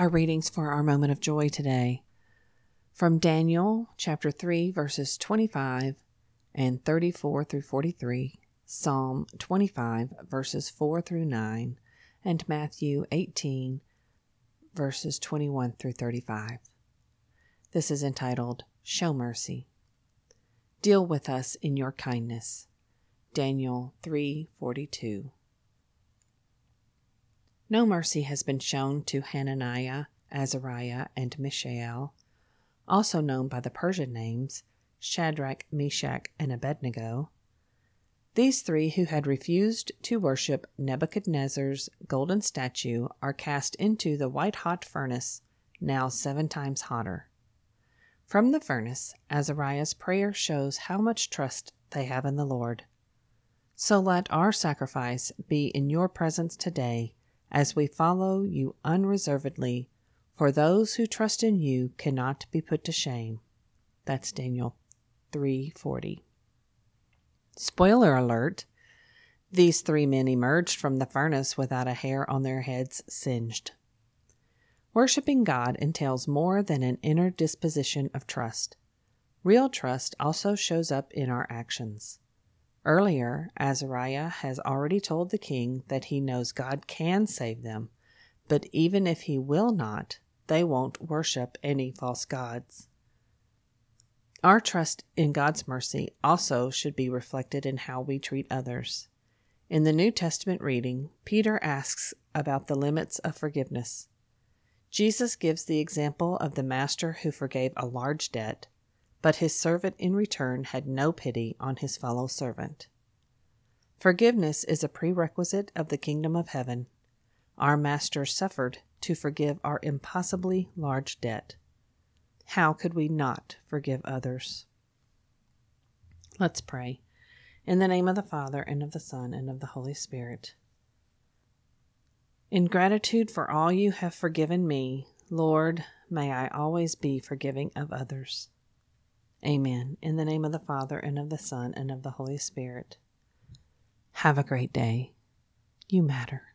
Our readings for our moment of joy today from Daniel chapter 3 verses 25 and 34 through 43, Psalm 25 verses 4 through 9, and Matthew 18 verses 21 through 35. This is entitled, Show Mercy. Deal with us in your kindness. Daniel 3:42. No mercy has been shown to Hananiah, Azariah, and Mishael, also known by the Persian names Shadrach, Meshach, and Abednego. These three who had refused to worship Nebuchadnezzar's golden statue are cast into the white-hot furnace, now 7 times hotter. From the furnace, Azariah's prayer shows how much trust they have in the Lord. So let our sacrifice be in your presence today, as we follow you unreservedly, for those who trust in you cannot be put to shame. That's Daniel 3:40. Spoiler alert, these 3 men emerged from the furnace without a hair on their heads singed. Worshipping God entails more than an inner disposition of trust. Real trust also shows up in our actions. Earlier, Azariah has already told the king that he knows God can save them, but even if he will not, they won't worship any false gods. Our trust in God's mercy also should be reflected in how we treat others. In the New Testament reading, Peter asks about the limits of forgiveness. Jesus gives the example of the master who forgave a large debt, but his servant in return had no pity on his fellow servant. Forgiveness is a prerequisite of the kingdom of heaven. Our Master suffered to forgive our impossibly large debt. How could we not forgive others? Let's pray. In the name of the Father, and of the Son, and of the Holy Spirit. In gratitude for all you have forgiven me, Lord, may I always be forgiving of others. Amen. In the name of the Father, and of the Son, and of the Holy Spirit. Have a great day. You matter.